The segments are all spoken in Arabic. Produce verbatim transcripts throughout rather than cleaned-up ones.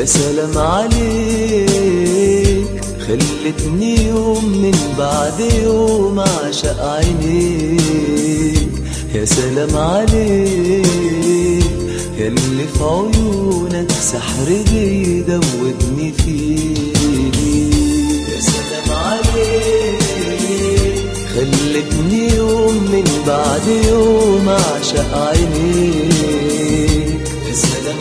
سلام عليك، خلتني يوم من بعد يوم أعشق عينيك. يا سلام عليك ياللي في عيونك سحر بيدوبني فيك. يا سلام عليك خلتني يوم من بعد يوم أعشق عينيك. يا سلام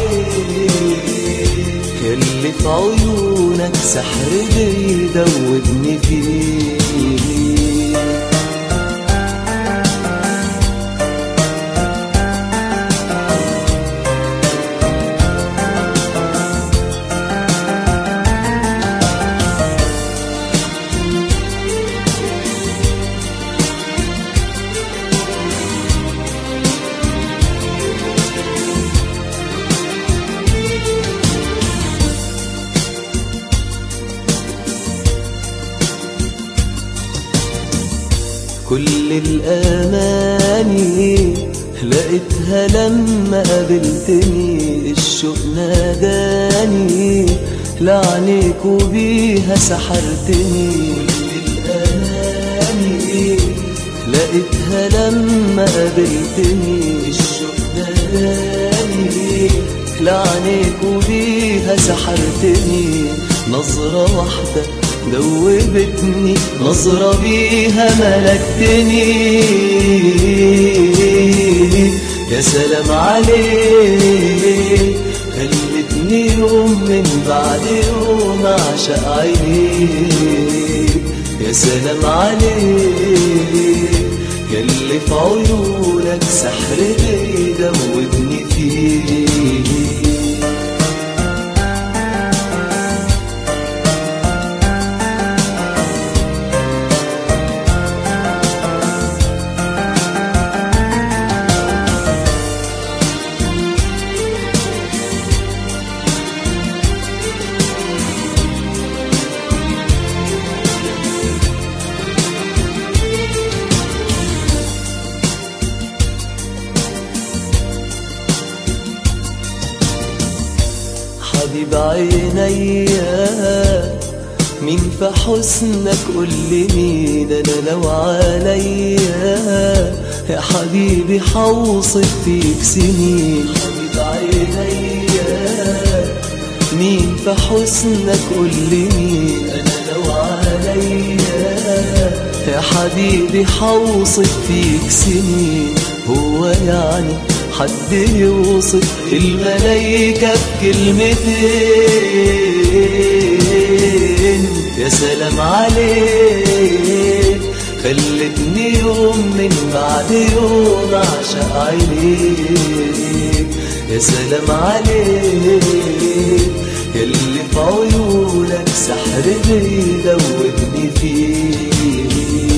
عليك ياللي في عيونك سحر بيدوبني فيك. كل الأماني لقيتها لما قابلتني، الشوق ناداني لعنيك وبيها سحرتني. كل الأماني لقيتها لما قابلتني، الشوق ناداني لعنيك وبيها سحرتني. نظرة واحدة دوبتني، نظرة بيها ملكتني. يا سلام عليك خلتني يوم من بعد يوم أعشق عينيك. يا سلام عليك ياللي في عيونك سحر بيدوبني فيك. حبيب عينيا مين في حسنك قولي مين، انا لو عليا يا حبيبي حوصف فيك سنين. حبيب عينيا مين في حسنك قولي مين، انا لو عليا يا حبيبي حوصف فيك سنين. هو يعني حد يوصف الملايكة بكلمتين؟ يا سلام عليك خلتني يوم من بعد يوم أعشق عينيك. يا سلام عليك ياللي في عيونك سحر بيدوبني فيك.